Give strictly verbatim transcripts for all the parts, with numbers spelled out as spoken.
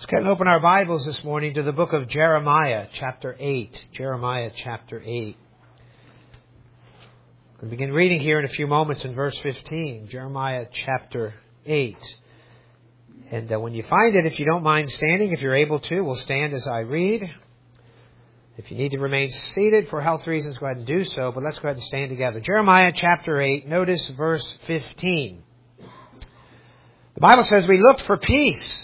Let's go and open our Bibles this morning to the book of Jeremiah, chapter eight. Jeremiah, chapter eight. We'll begin reading here in a few moments in verse fifteen. Jeremiah, chapter eight. And uh, when you find it, if you don't mind standing, if you're able to, we'll stand as I read. If you need to remain seated for health reasons, go ahead and do so. But let's go ahead and stand together. Jeremiah, chapter eight. Notice verse fifteen. The Bible says, "We looked for peace,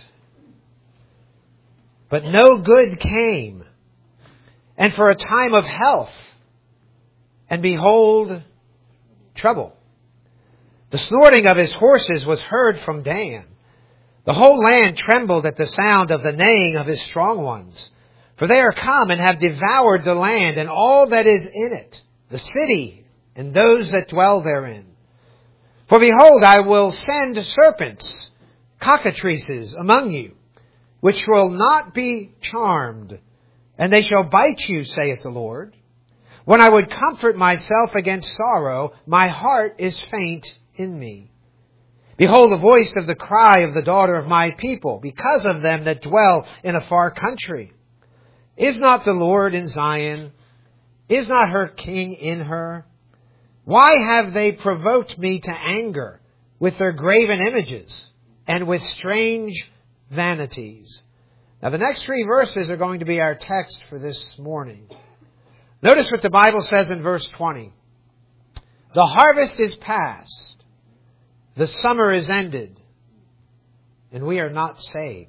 but no good came, and for a time of health, and behold, trouble. The snorting of his horses was heard from Dan. The whole land trembled at the sound of the neighing of his strong ones. For they are come and have devoured the land and all that is in it, the city and those that dwell therein. For behold, I will send serpents, cockatrices among you, which will not be charmed, and they shall bite you, saith the Lord. When I would comfort myself against sorrow, my heart is faint in me. Behold the voice of the cry of the daughter of my people, because of them that dwell in a far country. Is not the Lord in Zion? Is not her king in her? Why have they provoked me to anger with their graven images and with strange vanities?" Now the next three verses are going to be our text for this morning. Notice what the Bible says in verse twenty. "The harvest is past, the summer is ended, and we are not saved.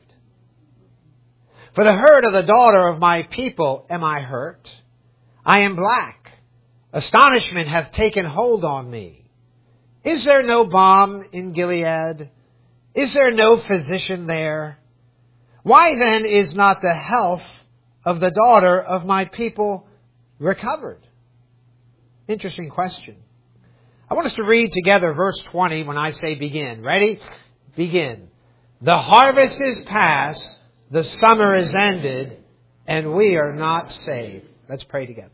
For the hurt of the daughter of my people am I hurt. I am black. Astonishment hath taken hold on me. Is there no balm in Gilead? Is there no physician there? Why then is not the health of the daughter of my people recovered?" Interesting question. I want us to read together verse twenty when I say begin. Ready? Begin. "The harvest is past, the summer is ended, and we are not saved." Let's pray together.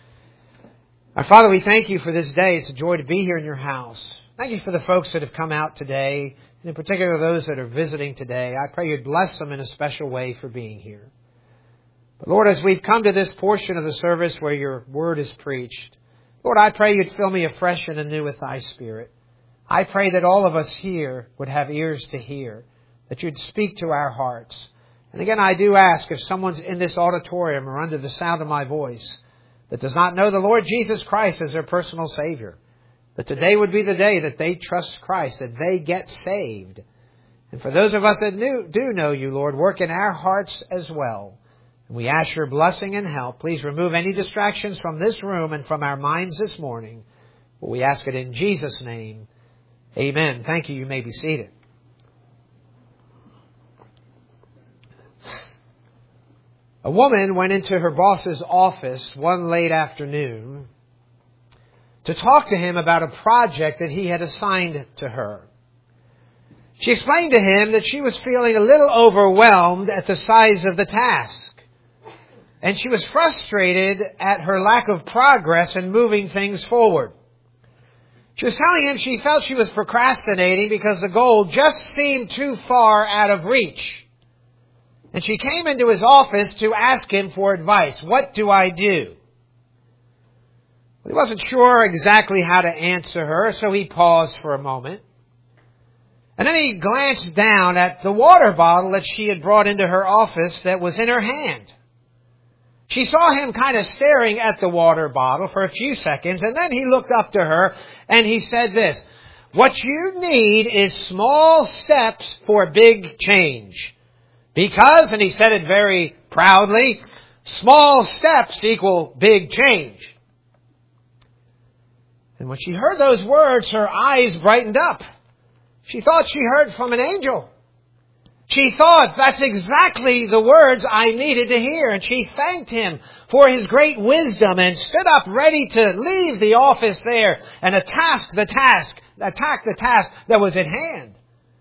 Our Father, we thank you for this day. It's a joy to be here in your house. Thank you for the folks that have come out today, and in particular those that are visiting today. I pray you'd bless them in a special way for being here. But Lord, as we've come to this portion of the service where your word is preached, Lord, I pray you'd fill me afresh and anew with thy Spirit. I pray that all of us here would have ears to hear, that you'd speak to our hearts. And again, I do ask if someone's in this auditorium or under the sound of my voice that does not know the Lord Jesus Christ as their personal Savior, that today would be the day that they trust Christ, that they get saved. And for those of us that do, do know you, Lord, work in our hearts as well. And we ask your blessing and help. Please remove any distractions from this room and from our minds this morning. We ask it in Jesus' name. Amen. Thank you. You may be seated. A woman went into her boss's office one late afternoon to talk to him about a project that he had assigned to her. She explained to him that she was feeling a little overwhelmed at the size of the task, and she was frustrated at her lack of progress in moving things forward. She was telling him she felt she was procrastinating because the goal just seemed too far out of reach. And she came into his office to ask him for advice. What do I do? He wasn't sure exactly how to answer her, so he paused for a moment. And then he glanced down at the water bottle that she had brought into her office that was in her hand. She saw him kind of staring at the water bottle for a few seconds, and then he looked up to her and he said this, "What you need is small steps for big change. Because," and he said it very proudly, "small steps equal big change." And when she heard those words, her eyes brightened up. She thought she heard from an angel. She thought, that's exactly the words I needed to hear. And she thanked him for his great wisdom and stood up ready to leave the office there and attack the task, attack the task that was at hand.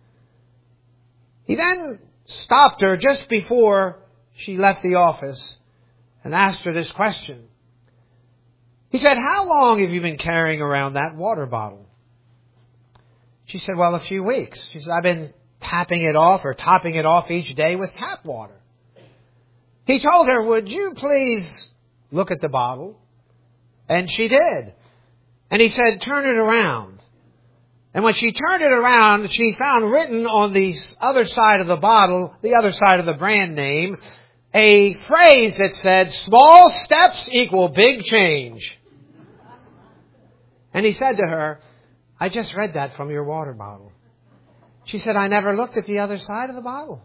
He then stopped her just before she left the office and asked her this question. He said, "How long have you been carrying around that water bottle?" She said, "Well, a few weeks." She said, "I've been tapping it off or topping it off each day with tap water. He told her, would you please look at the bottle? And she did. And he said, turn it around. And when she turned it around, she found written on the other side of the bottle, the other side of the brand name, a phrase that said, small steps equal big change. And he said to her, I just read that from your water bottle. She said, I never looked at the other side of the bottle.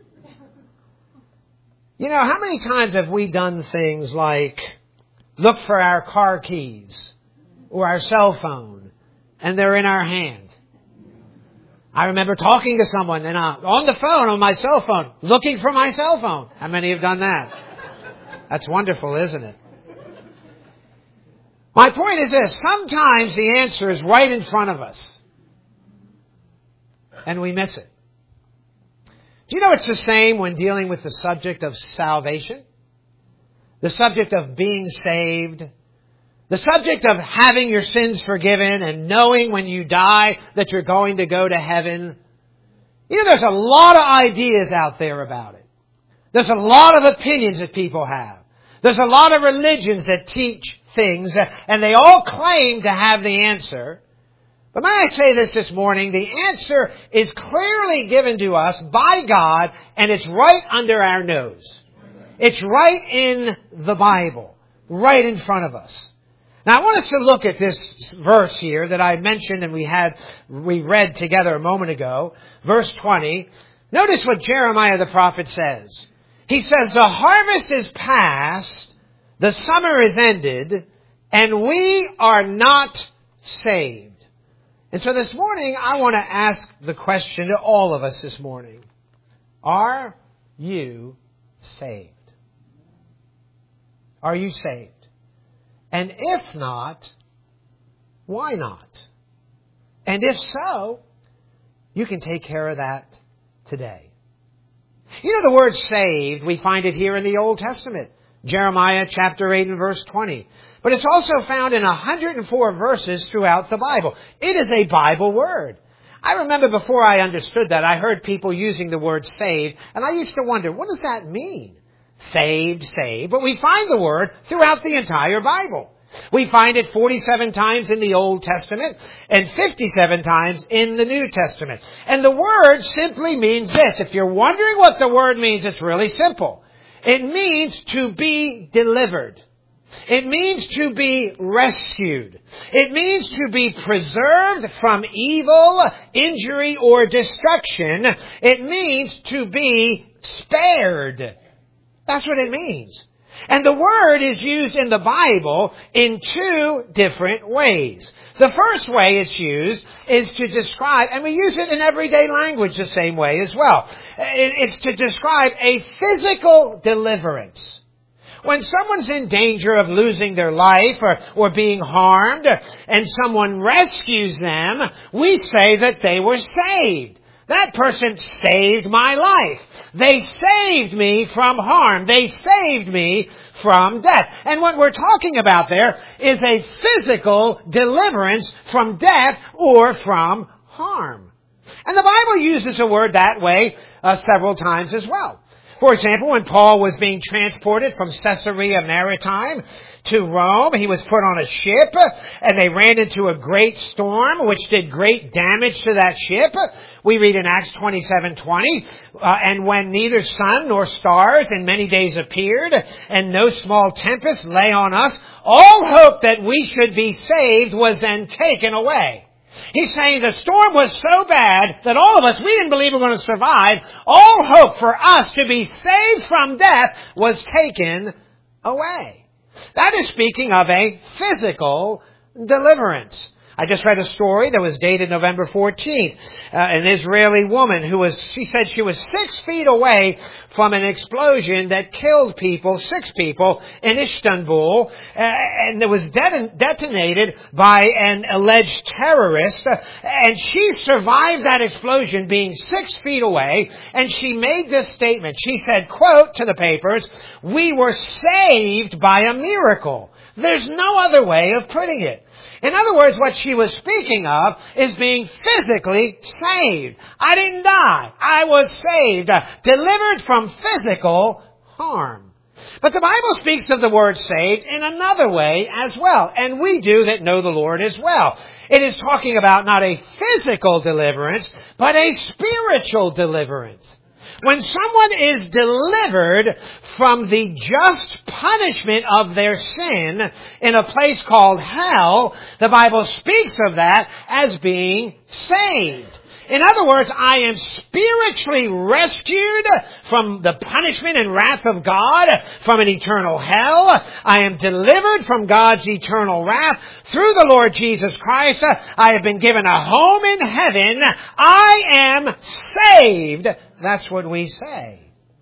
You know, how many times have we done things like look for our car keys or our cell phone and they're in our hand? I remember talking to someone and uh, on the phone, on my cell phone, looking for my cell phone. How many have done that? That's wonderful, isn't it? My point is this. Sometimes the answer is right in front of us. And we miss it. Do you know it's the same when dealing with the subject of salvation? The subject of being saved? The subject of having your sins forgiven and knowing when you die that you're going to go to heaven? You know, there's a lot of ideas out there about it. There's a lot of opinions that people have. There's a lot of religions that teach things, and they all claim to have the answer. But may I say this this morning, the answer is clearly given to us by God, and it's right under our nose. It's right in the Bible, right in front of us. Now I want us to look at this verse here that I mentioned and we had, we read together a moment ago, verse twenty. Notice what Jeremiah the prophet says. He says, the harvest is past, the summer is ended, and we are not saved. And so this morning, I want to ask the question to all of us this morning. Are you saved? Are you saved? And if not, why not? And if so, you can take care of that today. You know the word saved, we find it here in the Old Testament. Jeremiah chapter eight and verse twenty. But it's also found in one hundred four verses throughout the Bible. It is a Bible word. I remember before I understood that, I heard people using the word saved, and I used to wonder, what does that mean? Saved, saved. But we find the word throughout the entire Bible. We find it forty-seven times in the Old Testament and fifty-seven times in the New Testament. And the word simply means this. If you're wondering what the word means, it's really simple. It means to be delivered. It means to be rescued. It means to be preserved from evil, injury, or destruction. It means to be spared. That's what it means. And the word is used in the Bible in two different ways. The first way it's used is to describe, and we use it in everyday language the same way as well. It's to describe a physical deliverance. When someone's in danger of losing their life or, or being harmed and someone rescues them, we say that they were saved. That person saved my life. They saved me from harm. They saved me from death. And what we're talking about there is a physical deliverance from death or from harm. And the Bible uses a word that way uh, several times as well. For example, when Paul was being transported from Caesarea Maritime to Rome, he was put on a ship and they ran into a great storm which did great damage to that ship. We read in Acts twenty-seven twenty, uh, and when neither sun nor stars in many days appeared and no small tempest lay on us, all hope that we should be saved was then taken away. He's saying the storm was so bad that all of us, we didn't believe we were going to survive. All hope for us to be saved from death was taken away. That is speaking of a physical deliverance. I just read a story that was dated November fourteenth. Uh, an Israeli woman who was, she said she was six feet away from an explosion that killed people, six people in Istanbul, uh, and it was det- detonated by an alleged terrorist. Uh, and she survived that explosion being six feet away, and she made this statement. She said, quote, to the papers, "We were saved by a miracle. There's no other way of putting it. In other words, what she was speaking of is being physically saved. I didn't die. I was saved, uh, delivered from physical harm. But the Bible speaks of the word saved in another way as well. And we do that know the Lord as well. It is talking about not a physical deliverance, but a spiritual deliverance. When someone is delivered from the just punishment of their sin in a place called hell, the Bible speaks of that as being saved. In other words, I am spiritually rescued from the punishment and wrath of God, from an eternal hell. I am delivered from God's eternal wrath through the Lord Jesus Christ. I have been given a home in heaven. I am saved. That's what we say.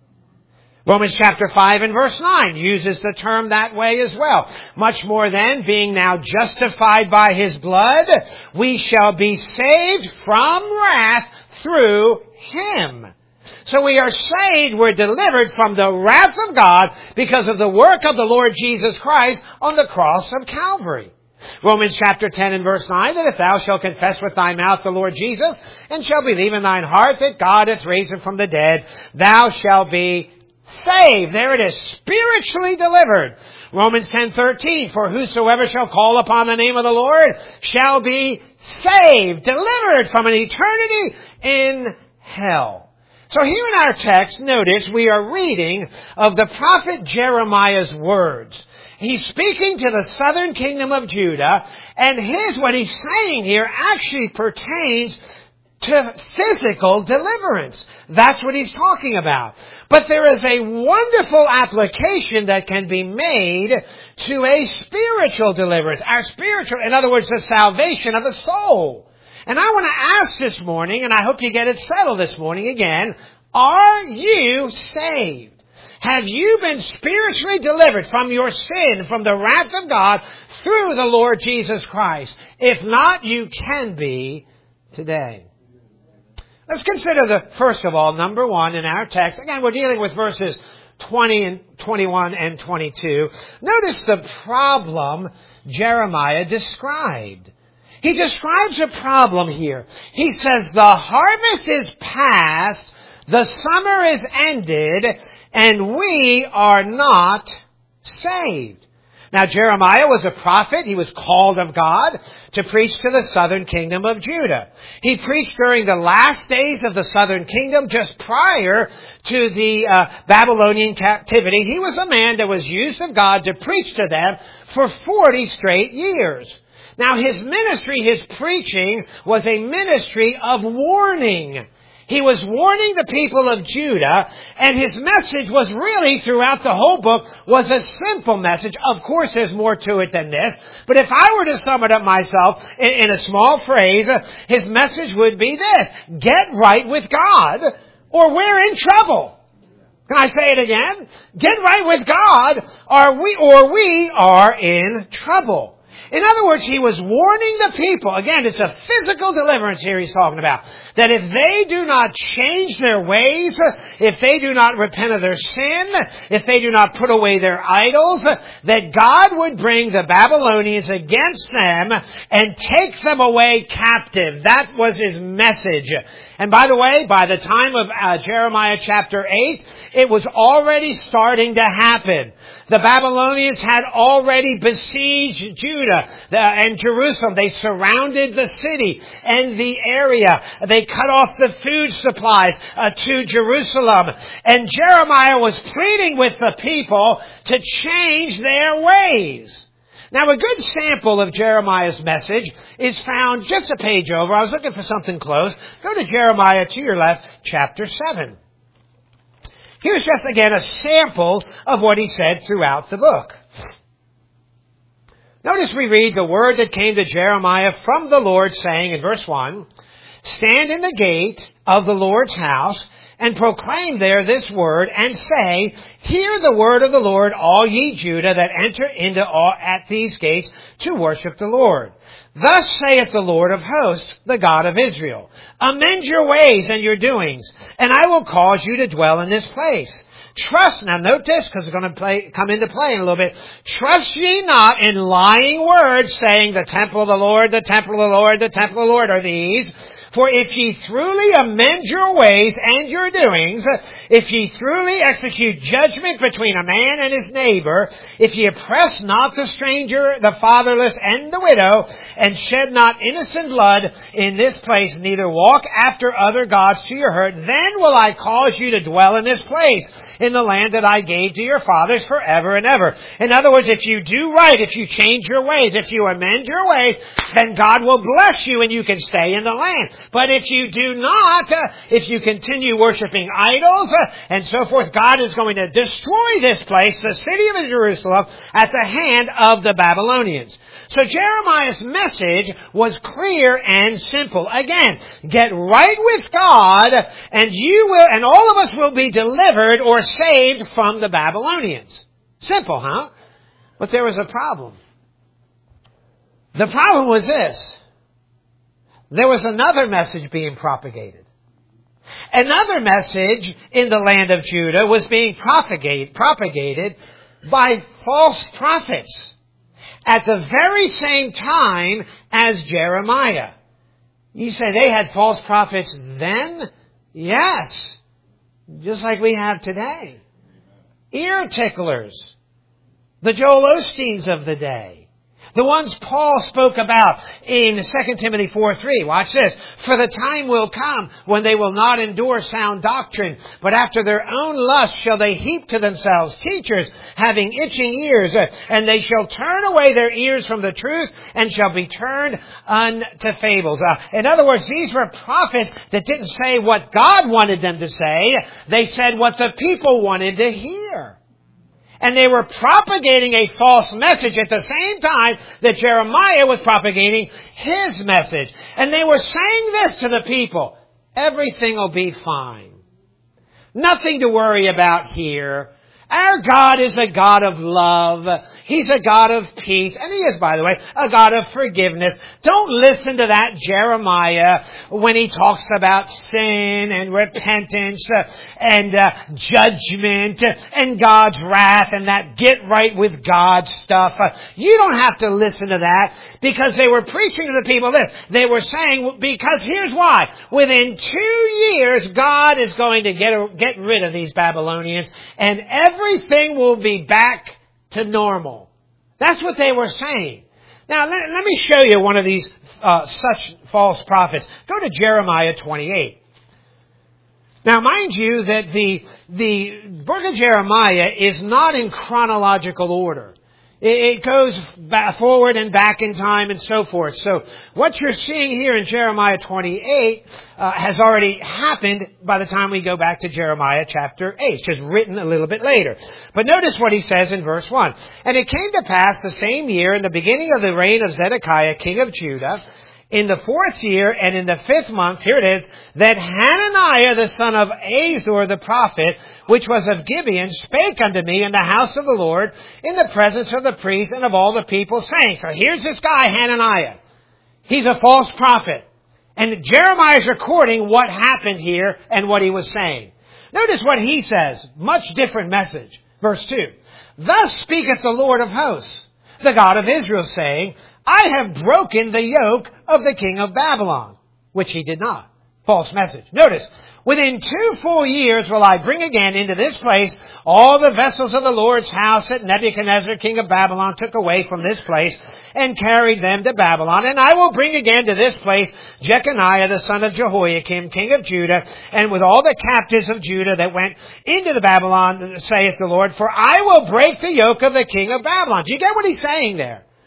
Romans chapter five and verse nine uses the term that way as well. Much more then, being now justified by His blood, we shall be saved from wrath through Him. So we are saved, we're delivered from the wrath of God because of the work of the Lord Jesus Christ on the cross of Calvary. Romans chapter ten and verse nine, that if thou shalt confess with thy mouth the Lord Jesus, and shalt believe in thine heart that God hath raised Him from the dead, thou shalt be saved. There it is, spiritually delivered. Romans ten thirteen, for whosoever shall call upon the name of the Lord shall be saved, delivered from an eternity in hell. So here in our text, notice we are reading of the prophet Jeremiah's words. He's speaking to the southern kingdom of Judah, and his, what he's saying here actually pertains to physical deliverance. That's what he's talking about. But there is a wonderful application that can be made to a spiritual deliverance. Our spiritual, in other words, the salvation of the soul. And I want to ask this morning, and I hope you get it settled this morning again, are you saved? Have you been spiritually delivered from your sin, from the wrath of God, through the Lord Jesus Christ? If not, you can be today. Let's consider the, first of all, number one in our text. Again, we're dealing with verses twenty and twenty-one and twenty-two. Notice the problem Jeremiah described. He describes a problem here. He says, the harvest is past, the summer is ended, and we are not saved. Now, Jeremiah was a prophet. He was called of God to preach to the southern kingdom of Judah. He preached during the last days of the southern kingdom, just prior to the uh, Babylonian captivity. He was a man that was used of God to preach to them for forty straight years. Now, his ministry, his preaching, was a ministry of warning. He was warning the people of Judah, and his message was really, throughout the whole book, was a simple message. Of course, there's more to it than this, but if I were to sum it up myself in, in a small phrase, his message would be this: get right with God, or we're in trouble. Can I say it again? Get right with God, or we, or we are in trouble. In other words, he was warning the people. Again, it's a physical deliverance here he's talking about. That if they do not change their ways, if they do not repent of their sin, if they do not put away their idols, that God would bring the Babylonians against them and take them away captive. That was his message. And by the way, by the time of uh, Jeremiah chapter eight, it was already starting to happen. The Babylonians had already besieged Judah and Jerusalem. They surrounded the city and the area. They cut off the food supplies uh, to Jerusalem. And Jeremiah was pleading with the people to change their ways. Now, a good sample of Jeremiah's message is found just a page over. I was looking for something close. Go to Jeremiah to your left, chapter seven. Here's just, again, a sample of what he said throughout the book. Notice we read the word that came to Jeremiah from the Lord, saying in verse one, stand in the gate of the Lord's house, and proclaim there this word, and say, Hear the word of the Lord, all ye Judah that enter into all at these gates to worship the Lord. Thus saith the Lord of hosts, the God of Israel, Amend your ways and your doings, and I will cause you to dwell in this place. Trust, now note this, because it's going to play, come into play in a little bit. Trust ye not in lying words, saying, The temple of the Lord, the temple of the Lord, the temple of the Lord are these. For if ye truly amend your ways and your doings, if ye truly execute judgment between a man and his neighbor, if ye oppress not the stranger, the fatherless, and the widow, and shed not innocent blood in this place, neither walk after other gods to your hurt, then will I cause you to dwell in this place, in the land that I gave to your fathers forever and ever. In other words, if you do right, if you change your ways, if you amend your ways, then God will bless you and you can stay in the land. But if you do not, uh, if you continue worshiping idols uh, and so forth, God is going to destroy this place, the city of Jerusalem, at the hand of the Babylonians. So Jeremiah's message was clear and simple. Again, get right with God and you will, and all of us will be delivered or saved from the Babylonians. Simple, huh? But there was a problem. The problem was this. There was another message being propagated. Another message in the land of Judah was being propagate, propagated by false prophets at the very same time as Jeremiah. You say they had false prophets then? Yes. Just like we have today. Ear ticklers. The Joel Osteens of the day. The ones Paul spoke about in Second Timothy four three. Watch this. For the time will come when they will not endure sound doctrine, but after their own lust shall they heap to themselves teachers having itching ears, and they shall turn away their ears from the truth and shall be turned unto fables. Uh, in other words, these were prophets that didn't say what God wanted them to say. They said what the people wanted to hear. And they were propagating a false message at the same time that Jeremiah was propagating his message. And they were saying this to the people. Everything will be fine. Nothing to worry about here. Our God is a God of love. He's a God of peace. And He is, by the way, a God of forgiveness. Don't listen to that Jeremiah when he talks about sin and repentance and uh, judgment and God's wrath and that get right with God stuff. Uh, you don't have to listen to that because they were preaching to the people this. They were saying, because here's why. Within two years, God is going to get, get rid of these Babylonians and every Everything will be back to normal. That's what they were saying. Now, let, let me show you one of these uh, such false prophets. Go to Jeremiah twenty-eight. Now, mind you that the, the book of Jeremiah is not in chronological order. It goes back, forward and back in time and so forth. So what you're seeing here in Jeremiah twenty-eight uh, has already happened by the time we go back to Jeremiah chapter eight. It's just written a little bit later. But notice what he says in verse one. And it came to pass the same year, in the beginning of the reign of Zedekiah, king of Judah, in the fourth year and in the fifth month, here it is, that Hananiah the son of Azur the prophet, which was of Gibeon, spake unto me in the house of the Lord, in the presence of the priests and of all the people, saying, so here's this guy, Hananiah. He's a false prophet. And Jeremiah is recording what happened here and what he was saying. Notice what he says. Much different message. Verse two. Thus speaketh the Lord of hosts, the God of Israel, saying, I have broken the yoke of the king of Babylon, which he did not. False message. Notice, within two full years will I bring again into this place all the vessels of the Lord's house that Nebuchadnezzar, king of Babylon, took away from this place and carried them to Babylon. And I will bring again to this place Jeconiah, the son of Jehoiakim, king of Judah, and with all the captives of Judah that went into the Babylon, saith the Lord, for I will break the yoke of the king of Babylon. Do you get what he's saying there?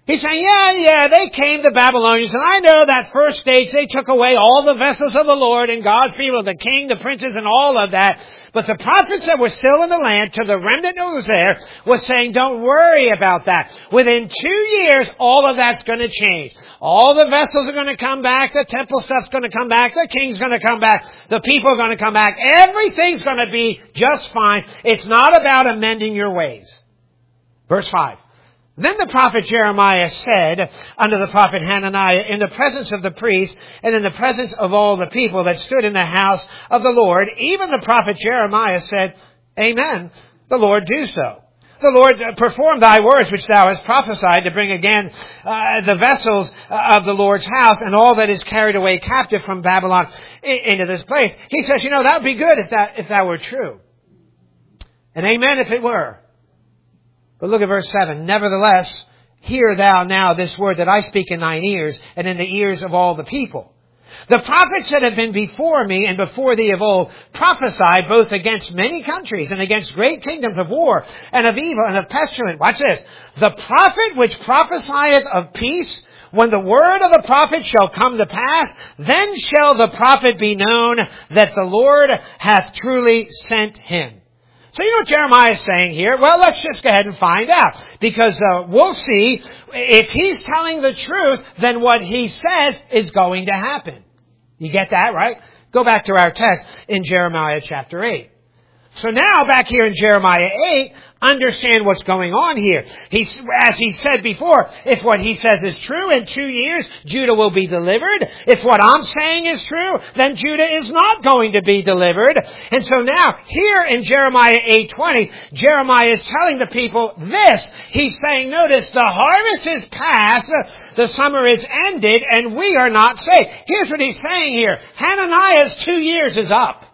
He's saying, yeah, yeah, they came, the Babylonians, and I know that first stage, they took away all the vessels of the Lord and God's people, the king, the princes, and all of that. But the prophets that were still in the land, to the remnant who was there, was saying, don't worry about that. Within two years, all of that's going to change. All the vessels are going to come back, the temple stuff's going to come back, the king's going to come back, the people are going to come back, everything's going to be just fine. It's not about amending your ways. Verse five. Then the prophet Jeremiah said unto the prophet Hananiah in the presence of the priests and in the presence of all the people that stood in the house of the Lord, even the prophet Jeremiah said, Amen, the Lord do so. The Lord perform thy words which thou hast prophesied to bring again uh, the vessels of the Lord's house and all that is carried away captive from Babylon into this place. He says, you know, that would be good if that, if that were true. And amen if it were. But look at verse seven. Nevertheless, hear thou now this word that I speak in thine ears and in the ears of all the people. The prophets that have been before me and before thee of old prophesied both against many countries and against great kingdoms of war and of evil and of pestilence. Watch this. The prophet which prophesieth of peace, when the word of the prophet shall come to pass, then shall the prophet be known that the Lord hath truly sent him. So you know what Jeremiah is saying here? Well, let's just go ahead and find out. Because uh, we'll see, if he's telling the truth, then what he says is going to happen. You get that, right? Go back to our text in Jeremiah chapter eight. So now, back here in Jeremiah eight, understand what's going on here. He, as he said before, if what he says is true, in two years, Judah will be delivered. If what I'm saying is true, then Judah is not going to be delivered. And so now, here in Jeremiah eight twenty, Jeremiah is telling the people this. He's saying, notice, the harvest is past, the summer is ended, and we are not saved. Here's what he's saying here. Hananiah's two years is up.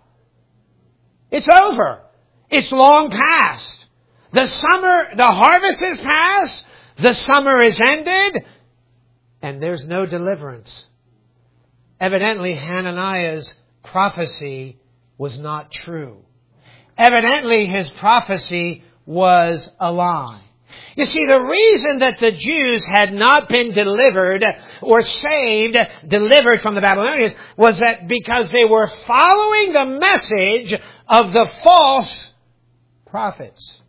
It's over. It's long past. The summer, the harvest is past. The summer is ended. And there's no deliverance. Evidently, Hananiah's prophecy was not true. Evidently, his prophecy was a lie. You see, the reason that the Jews had not been delivered or saved, delivered from the Babylonians, was that because they were following the message of the false prophets.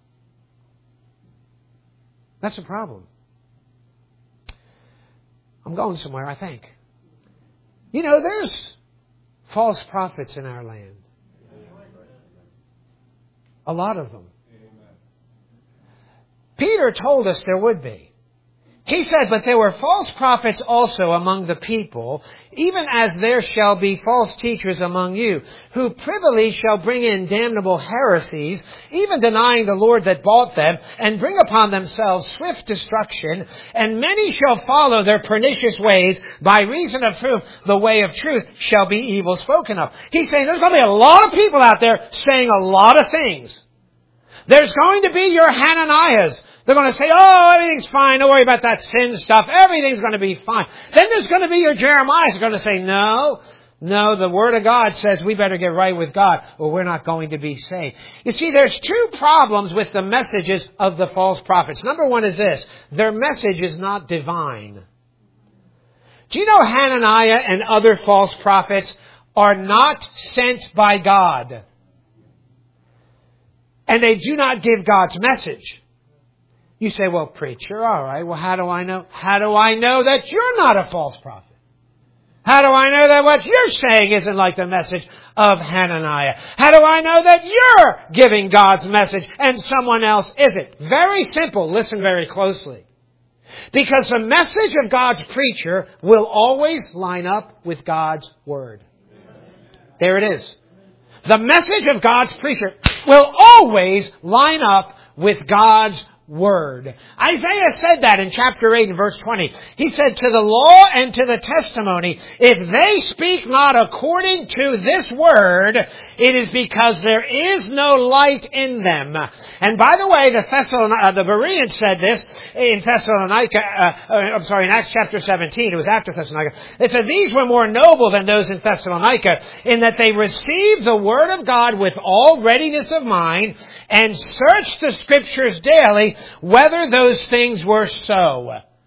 That's a problem. I'm going somewhere, I think. You know, there's false prophets in our land. A lot of them. Peter told us there would be. He said, but there were false prophets also among the people, even as there shall be false teachers among you, who privily shall bring in damnable heresies, even denying the Lord that bought them, and bring upon themselves swift destruction. And many shall follow their pernicious ways, by reason of whom the way of truth shall be evil spoken of. He's saying there's going to be a lot of people out there saying a lot of things. There's going to be your Hananiahs. They're going to say, oh, everything's fine. Don't worry about that sin stuff. Everything's going to be fine. Then there's going to be your Jeremiahs. They're going to say, no, no, the Word of God says we better get right with God or we're not going to be saved. You see, there's two problems with the messages of the false prophets. Number one is this. Their message is not divine. Do you know Hananiah and other false prophets are not sent by God? And they do not give God's message. You say, well, preacher, all right, well, how do I know? How do I know that you're not a false prophet? How do I know that what you're saying isn't like the message of Hananiah? How do I know that you're giving God's message and someone else isn't? Very simple. Listen very closely. Because the message of God's preacher will always line up with God's Word. There it is. The message of God's preacher will always line up with God's Word. Isaiah said that in chapter eight and verse twenty. He said, to the law and to the testimony, if they speak not according to this word, it is because there is no light in them. And by the way, the Thessalon- uh, the Bereans said this in Thessalonica, uh, uh, I'm sorry, in Acts chapter seventeen. It was after Thessalonica. They said, these were more noble than those in Thessalonica, in that they received the word of God with all readiness of mind, and searched the Scriptures daily, whether those things were so.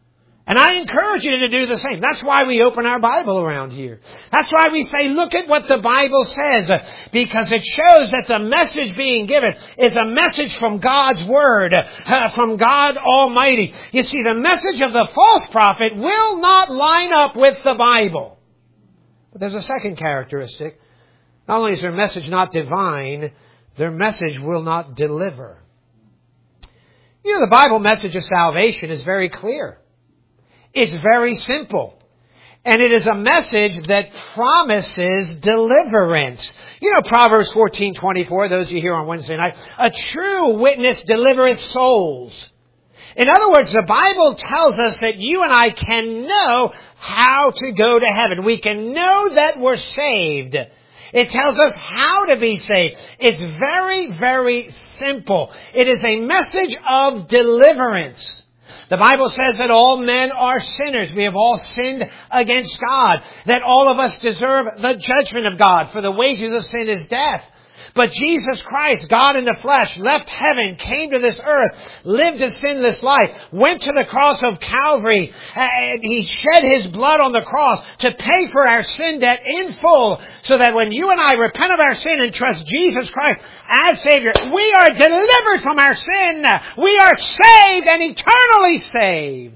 And I encourage you to do the same. That's why we open our Bible around here. That's why we say, look at what the Bible says. Because it shows that the message being given is a message from God's Word, uh, from God Almighty. You see, the message of the false prophet will not line up with the Bible. But there's a second characteristic. Not only is their message not divine, their message will not deliver. You know, the Bible message of salvation is very clear. It's very simple. And it is a message that promises deliverance. You know, Proverbs fourteen twenty-four, those of you here on Wednesday night, a true witness delivereth souls. In other words, the Bible tells us that you and I can know how to go to heaven. We can know that we're saved. It tells us how to be saved. It's very, very simple. It is a message of deliverance. The Bible says that all men are sinners. We have all sinned against God. That all of us deserve the judgment of God. For the wages of sin is death. But Jesus Christ, God in the flesh, left heaven, came to this earth, lived a sinless life, went to the cross of Calvary, and He shed His blood on the cross to pay for our sin debt in full, so that when you and I repent of our sin and trust Jesus Christ as Savior, we are delivered from our sin. We are saved and eternally saved.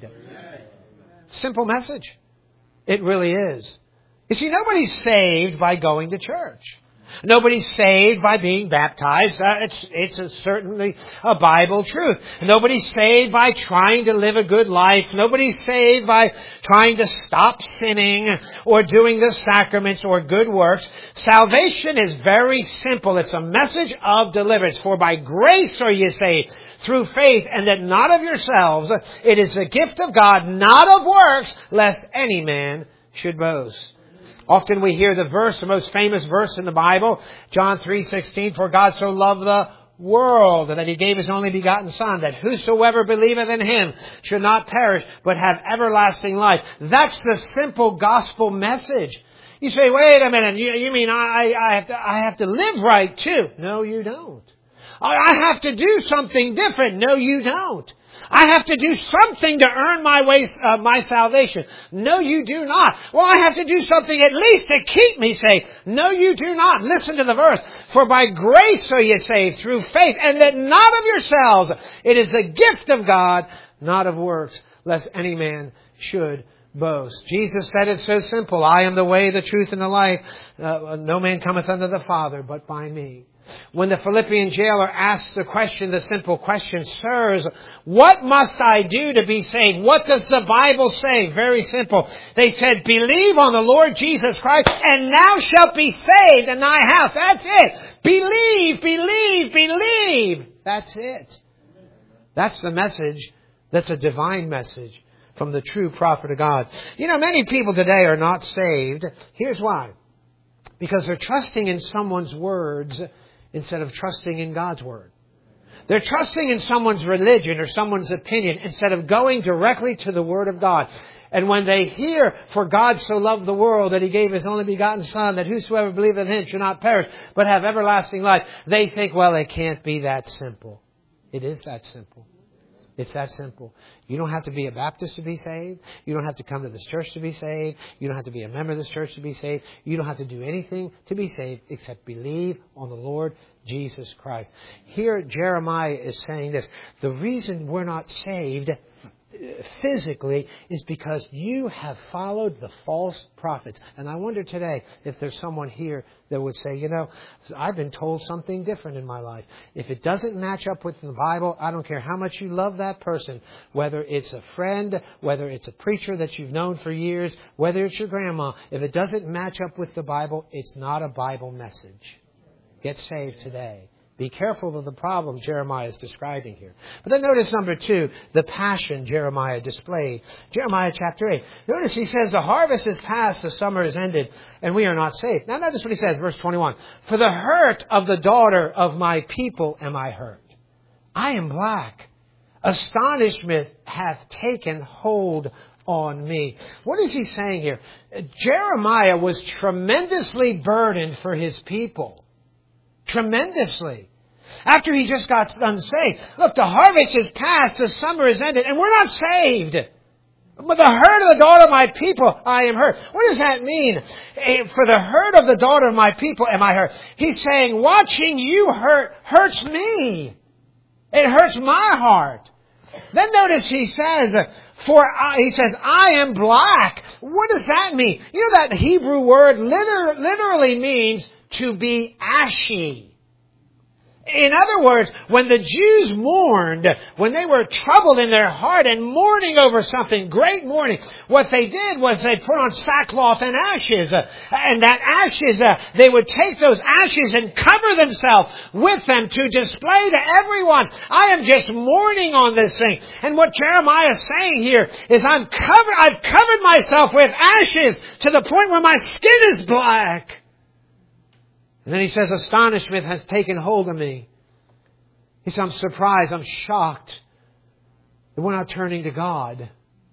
Simple message. It really is. You see, nobody's saved by going to church. Nobody's saved by being baptized. Uh, it's it's a, certainly a Bible truth. Nobody's saved by trying to live a good life. Nobody's saved by trying to stop sinning or doing the sacraments or good works. Salvation is very simple. It's a message of deliverance. For by grace are you saved through faith, and that not of yourselves. It is the gift of God, not of works, lest any man should boast. Often we hear the verse, the most famous verse in the Bible, John three sixteen, for God so loved the world that He gave His only begotten Son, that whosoever believeth in Him should not perish, but have everlasting life. That's the simple gospel message. You say, wait a minute, you, you mean I, I, have to, I have to live right too? No, you don't. I have to do something different. No, you don't. I have to do something to earn my way, uh, my salvation. No, you do not. Well, I have to do something at least to keep me safe. No, you do not. Listen to the verse. For by grace are you saved through faith, and that not of yourselves. It is the gift of God, not of works, lest any man should boast. Jesus said it so simple. I am the way, the truth, and the life. Uh, no man cometh unto the Father but by me. When the Philippian jailer asked the question, the simple question, sirs, what must I do to be saved? What does the Bible say? Very simple. They said, believe on the Lord Jesus Christ, and thou shalt be saved in thy house. That's it. Believe, believe, believe. That's it. That's the message. That's a divine message from the true prophet of God. You know, many people today are not saved. Here's why. Because they're trusting in someone's words instead of trusting in God's Word. They're trusting in someone's religion or someone's opinion instead of going directly to the Word of God. And when they hear, for God so loved the world that He gave His only begotten Son, that whosoever believeth in Him should not perish, but have everlasting life, they think, well, it can't be that simple. It is that simple. It's that simple. You don't have to be a Baptist to be saved. You don't have to come to this church to be saved. You don't have to be a member of this church to be saved. You don't have to do anything to be saved except believe on the Lord Jesus Christ. Here Jeremiah is saying this. The reason we're not saved physically is because you have followed the false prophets. And I wonder today if there's someone here that would say, you know, I've been told something different in my life. If it doesn't match up with the Bible, I don't care how much you love that person, whether it's a friend, whether it's a preacher that you've known for years, whether it's your grandma. If it doesn't match up with the Bible, it's not a Bible message. Get saved today. Be careful of the problem Jeremiah is describing here. But then notice number two, the passion Jeremiah displayed. Jeremiah chapter eight. Notice he says, the harvest is past, the summer is ended, and we are not saved. Now notice what he says, verse twenty-one. For the hurt of the daughter of my people am I hurt. I am black. Astonishment hath taken hold on me. What is he saying here? Jeremiah was tremendously burdened for his people. Tremendously. After he just got done saying, look, the harvest is past, the summer is ended, and we're not saved. But the hurt of the daughter of my people, I am hurt. What does that mean? For the hurt of the daughter of my people, am I hurt? He's saying, watching you hurt hurts me. It hurts my heart. Then notice he says, for I, he says, I am black. What does that mean? You know that Hebrew word liter, literally means to be ashy. In other words, when the Jews mourned, when they were troubled in their heart and mourning over something, great mourning, what they did was they put on sackcloth and ashes. Uh, and that ashes, uh, they would take those ashes and cover themselves with them to display to everyone, I am just mourning on this thing. And what Jeremiah is saying here is I'm covered, I've covered myself with ashes to the point where my skin is black. And then he says, astonishment has taken hold of me. He says, I'm surprised, I'm shocked that we're not turning to God.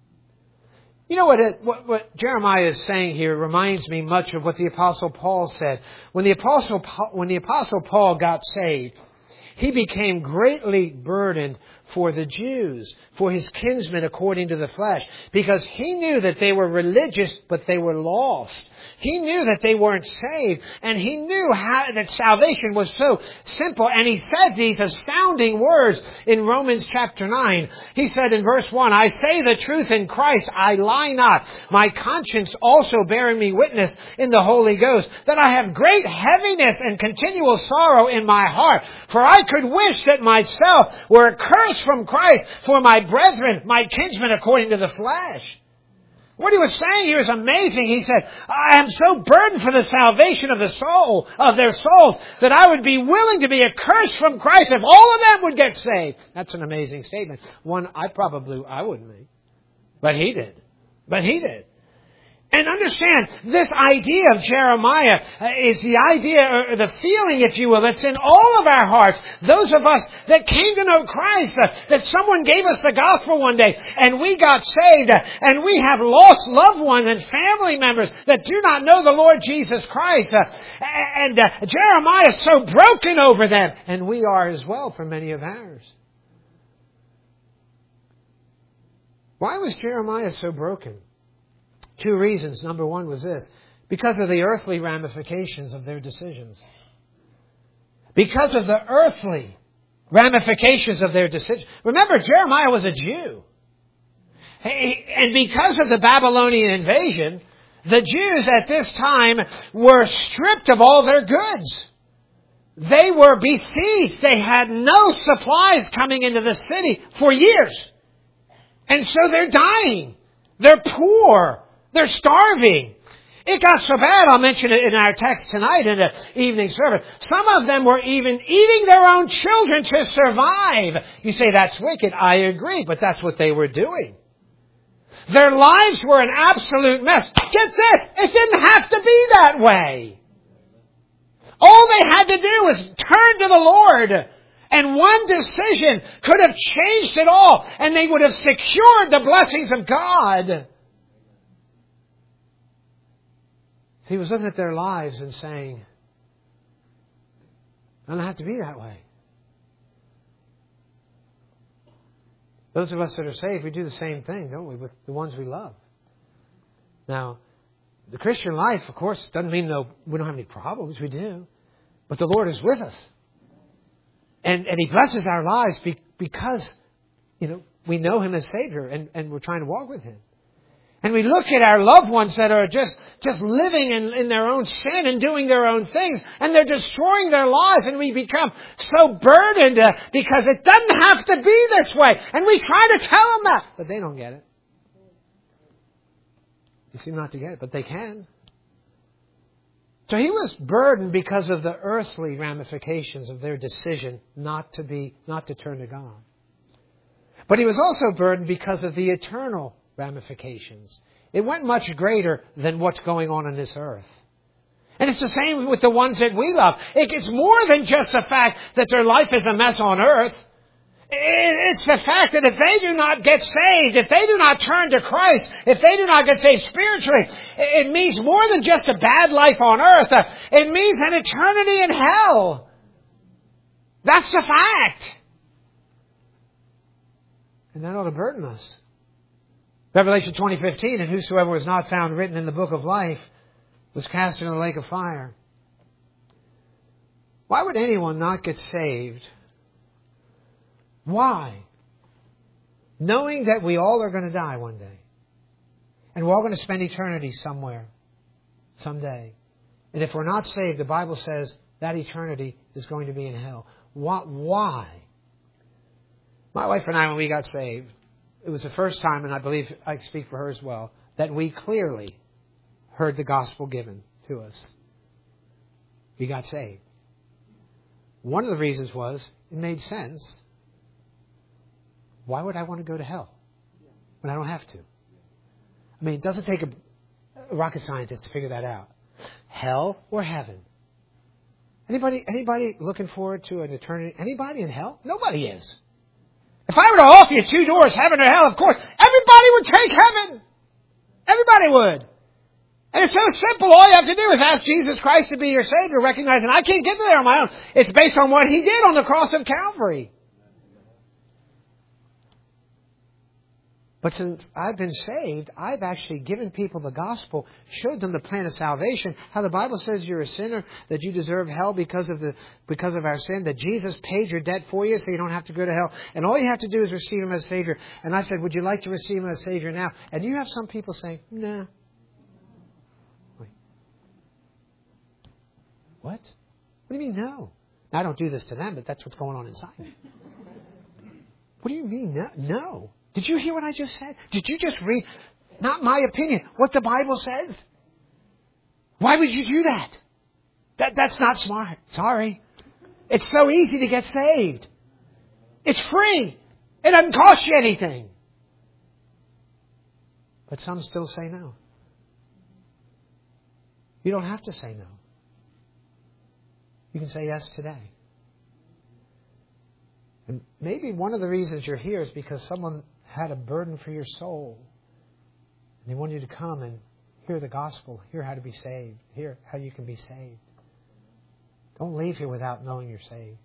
You know what, it, what what Jeremiah is saying here reminds me much of what the Apostle Paul said. When the Apostle when the Apostle Paul got saved, he became greatly burdened for the Jews, for his kinsmen according to the flesh, because he knew that they were religious, but they were lost. He knew that they weren't saved, and he knew how, that salvation was so simple. And he said these astounding words in Romans chapter nine. He said in verse one, I say the truth in Christ, I lie not. My conscience also bearing me witness in the Holy Ghost, that I have great heaviness and continual sorrow in my heart. For I could wish that myself were accursed from Christ for my brethren, my kinsmen according to the flesh. What he was saying here is amazing. He said, I am so burdened for the salvation of the soul, of their souls, that I would be willing to be accursed from Christ if all of them would get saved. That's an amazing statement. One I probably, I wouldn't make. But he did. But he did. And understand, this idea of Jeremiah is the idea, or the feeling, if you will, that's in all of our hearts. Those of us that came to know Christ, uh, that someone gave us the gospel one day, and we got saved, uh, and we have lost loved ones and family members that do not know the Lord Jesus Christ. Uh, and uh, Jeremiah is so broken over them, and we are as well for many of ours. Why was Jeremiah so broken? Two reasons. Number one was this. Because of the earthly ramifications of their decisions. Because of the earthly ramifications of their decisions. Remember, Jeremiah was a Jew. And because of the Babylonian invasion, the Jews at this time were stripped of all their goods. They were besieged. They had no supplies coming into the city for years. And so they're dying. They're poor. They're starving. It got so bad, I'll mention it in our text tonight in the evening service. Some of them were even eating their own children to survive. You say that's wicked. I agree, but that's what they were doing. Their lives were an absolute mess. Get this, it didn't have to be that way. All they had to do was turn to the Lord. And one decision could have changed it all. And they would have secured the blessings of God. He was looking at their lives and saying, I don't have to be that way. Those of us that are saved, we do the same thing, don't we, with the ones we love. Now, the Christian life, of course, doesn't mean no, we don't have any problems. We do. But the Lord is with us. And, and He blesses our lives be, because, you know, we know Him as Savior and, and we're trying to walk with Him. And we look at our loved ones that are just, just living in, in their own sin and doing their own things. And they're destroying their lives. And we become so burdened uh, because it doesn't have to be this way. And we try to tell them that. But they don't get it. They seem not to get it, but they can. So he was burdened because of the earthly ramifications of their decision not to be, not to turn to God. But he was also burdened because of the eternal ramifications. It went much greater than what's going on in this earth. And it's the same with the ones that we love. It's more than just the fact that their life is a mess on earth. It's the fact that if they do not get saved, if they do not turn to Christ, if they do not get saved spiritually, it means more than just a bad life on earth. It means an eternity in hell. That's the fact. And that ought to burden us. Revelation twenty fifteen, and whosoever was not found written in the book of life was cast into the lake of fire. Why would anyone not get saved? Why? Knowing that we all are going to die one day. And we're all going to spend eternity somewhere, someday. And if we're not saved, the Bible says that eternity is going to be in hell. Why? My wife and I, when we got saved, it was the first time, and I believe I speak for her as well, that we clearly heard the gospel given to us. We got saved. One of the reasons was it made sense. Why would I want to go to hell when I don't have to? I mean, it doesn't take a rocket scientist to figure that out. Hell or heaven? Anybody, anybody looking forward to an eternity? Anybody in hell? Nobody is. If I were to offer you two doors, heaven or hell, of course, everybody would take heaven. Everybody would. And it's so simple. All you have to do is ask Jesus Christ to be your Savior, recognizing I can't get there on my own. It's based on what He did on the cross of Calvary. But since I've been saved, I've actually given people the gospel, showed them the plan of salvation, how the Bible says you're a sinner, that you deserve hell because of the because of our sin, that Jesus paid your debt for you so you don't have to go to hell. And all you have to do is receive Him as Savior. And I said, would you like to receive Him as Savior now? And you have some people saying, no. Wait. What? What do you mean no? Now, I don't do this to them, but that's what's going on inside. What do you mean no? No. Did you hear what I just said? Did you just read, not my opinion, what the Bible says? Why would you do that? That that's not smart. Sorry. It's so easy to get saved. It's free. It doesn't cost you anything. But some still say no. You don't have to say no. You can say yes today. And maybe one of the reasons you're here is because someone had a burden for your soul. And they want you to come and hear the gospel, hear how to be saved, hear how you can be saved. Don't leave here without knowing you're saved.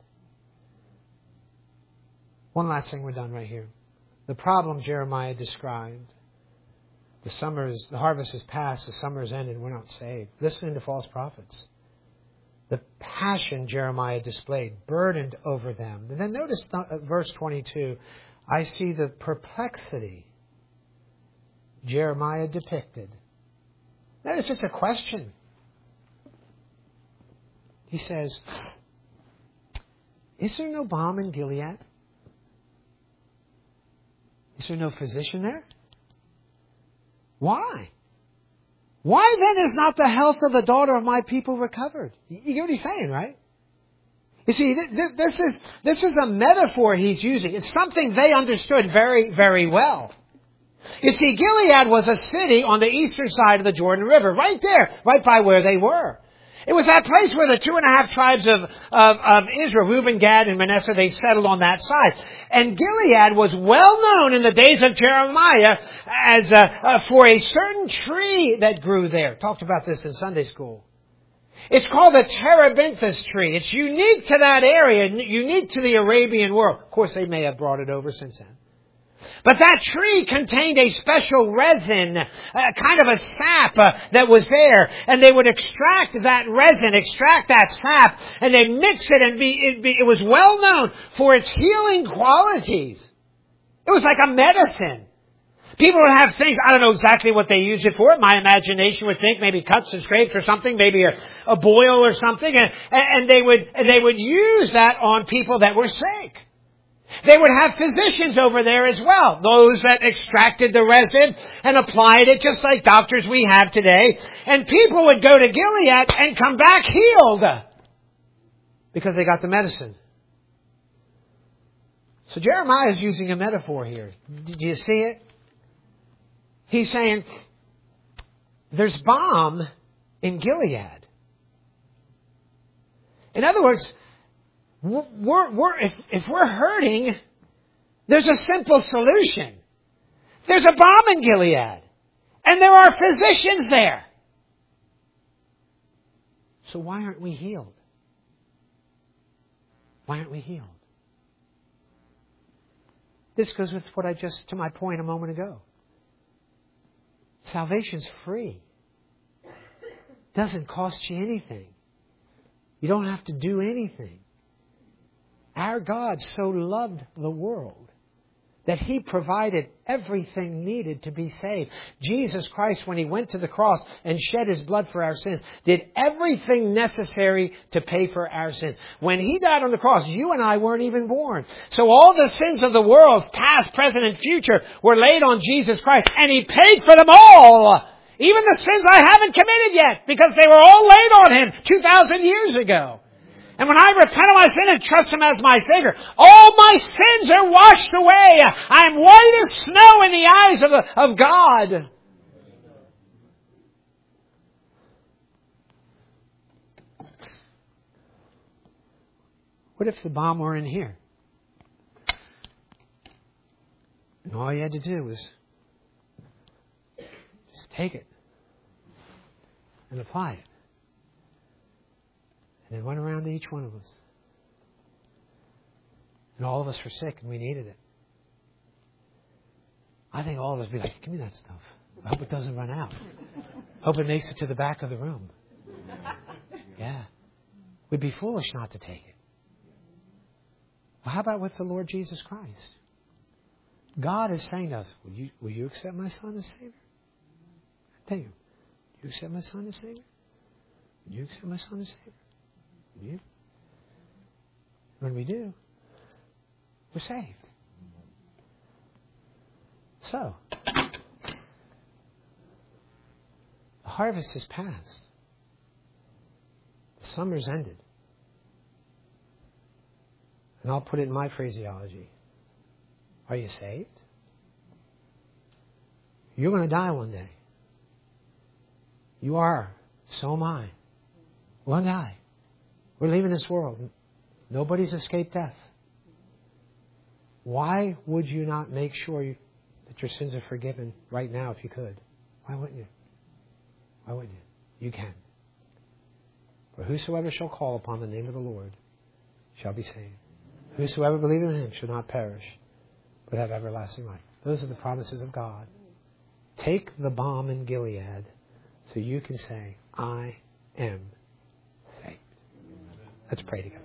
One last thing, we're done right here. The problem Jeremiah described. The summer is, the harvest is past, the summer is ended, we're not saved. Listening to false prophets. The passion Jeremiah displayed, burdened over them. And then notice verse twenty-two. I see the perplexity Jeremiah depicted. That is just a question. He says, is there no balm in Gilead? Is there no physician there? Why? Why then is not the health of the daughter of my people recovered? You get what he's saying, right? You see, this is, this is a metaphor he's using. It's something they understood very, very well. You see, Gilead was a city on the eastern side of the Jordan River, right there, right by where they were. It was that place where the two and a half tribes of, of, of Israel, Reuben, Gad, and Manasseh, they settled on that side. And Gilead was well known in the days of Jeremiah as uh, uh, for a certain tree that grew there. Talked about this in Sunday school. It's called the terebinthus tree. It's unique to that area, unique to the Arabian world. Of course, they may have brought it over since then. But that tree contained a special resin, uh, kind of a sap uh, that was there. And they would extract that resin, extract that sap, and they'd mix it and be, it, be, it was well known for its healing qualities. It was like a medicine. People would have things, I don't know exactly what they use it for. My imagination would think maybe cuts and scrapes or something, maybe a, a boil or something. And, and they would, and they would use that on people that were sick. They would have physicians over there as well. Those that extracted the resin and applied it just like doctors we have today. And people would go to Gilead and come back healed because they got the medicine. So Jeremiah is using a metaphor here. Did you see it? He's saying, there's balm in Gilead. In other words, we're, we're, if, if we're hurting, there's a simple solution. There's a balm in Gilead. And there are physicians there. So why aren't we healed? Why aren't we healed? This goes with what I just, to my point a moment ago. Salvation's free. Doesn't cost you anything. You don't have to do anything. Our God so loved the world that He provided everything needed to be saved. Jesus Christ, when He went to the cross and shed His blood for our sins, did everything necessary to pay for our sins. When He died on the cross, you and I weren't even born. So all the sins of the world, past, present, and future, were laid on Jesus Christ, and He paid for them all. Even the sins I haven't committed yet, because they were all laid on Him two thousand years ago. And when I repent of my sin and trust Him as my Savior, all my sins are washed away. I'm white as snow in the eyes of, the, of God. What if the bomb were in here? And all you had to do was just take it and apply it. And it went around to each one of us. And all of us were sick and we needed it. I think all of us would be like, give me that stuff. I hope it doesn't run out. I hope it makes it to the back of the room. Yeah. We'd be foolish not to take it. Well, how about with the Lord Jesus Christ? God is saying to us, will you, will you accept my Son as Savior? I tell you, will you accept my Son as Savior? Will you accept my Son as Savior? You? When we do, we're saved. So, the harvest is past. The summer's ended. And I'll put it in my phraseology. Are you saved? You're going to die one day. You are. So am I. We're going to die. We're leaving this world. Nobody's escaped death. Why would you not make sure you, that your sins are forgiven right now if you could? Why wouldn't you? Why wouldn't you? You can. For whosoever shall call upon the name of the Lord shall be saved. Whosoever believeth in Him shall not perish, but have everlasting life. Those are the promises of God. Take the balm in Gilead so you can say, I am saved. Let's pray together.